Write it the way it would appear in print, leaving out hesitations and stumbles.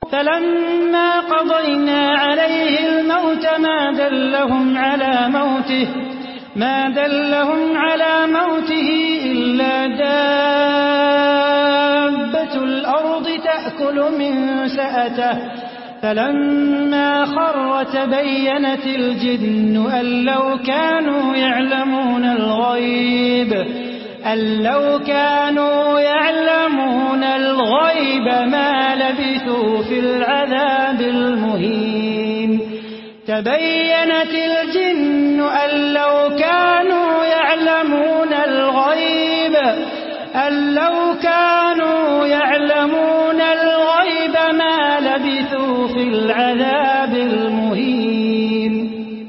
فلما قضينا عليه الموت ما دلهم على موته إلا دابة الأرض تأكل من سأته فلما خر تبينت الجن أن لو كانوا يعلمون الغيب ما لبثوا في العذاب المهين. تبينت الجن أن لو كانوا يعلمون الغيب ما لبثوا في العذاب